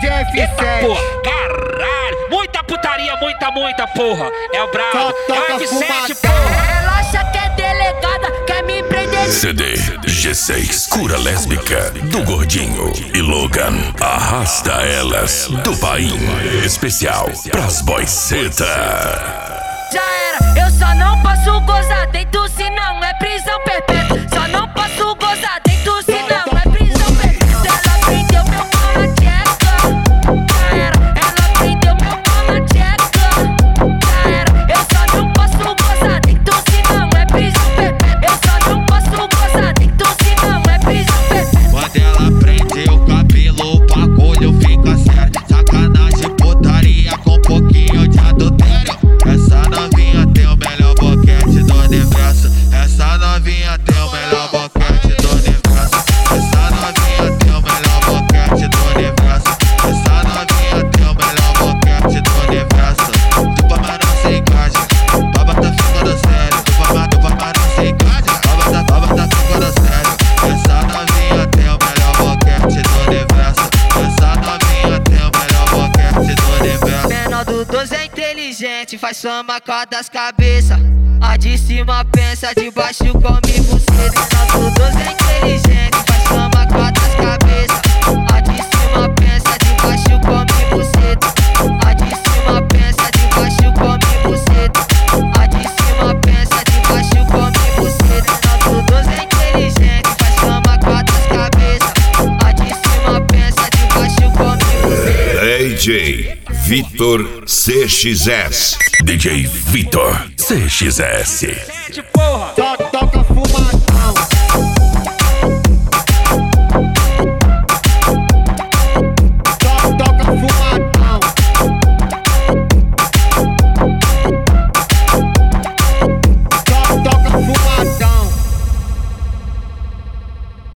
DJ F7. Eita porra, caralho. Muita putaria, muita porra. É o brabo, é o F7, porra. Ela acha que é delegada, quer me prender. CD G6, cura lésbica do Gordinho e Logan. Arrasta elas do Paim. Especial pras boiceta. Já era, eu só não posso gozar dentro se não é prisão perpétua. Só não posso gozar dentro se não é prisão perpétua. Ela prendeu meu pau na tcheca. Já era, ela prendeu meu pau na tcheca. Já era, eu só não posso gozar dentro se não é prisão perpétua. Eu só não posso gozar dentro se não é prisão perpétua. Quando ela prende o cabelo, o bagulho fica sério. Sacanagem, putaria com pouquinho de adultério. Essa novinha tem o melhor boquete do universo. Essa novinha tem o melhor boquete do universo. Essa novinha tem o melhor boquete do universo. Essa novinha tem o melhor boquete do universo. Chupa, mas não se engaja. Baba tá ficando sério. Chupa, mas não se engaja. Baba tá ficando sério. Essa novinha tem o melhor boquete do universo. Essa novinha tem o melhor boquete do universo. Menor do 12 é inteligente, faz samba com a das cabeças. A de cima pensa, de baixo come você. Menor do 12 é inteligente, faz samba com a das cabeças. A de cima pensa, de baixo come você. A de cima pensa, de baixo come você. A de cima pensa, de baixo come você. Menor do 12 é inteligente, faz samba com a das cabeças. A de cima pensa, de baixo come você. DJ Vitor CXS. DJ Vitor CXS. Porra. Toca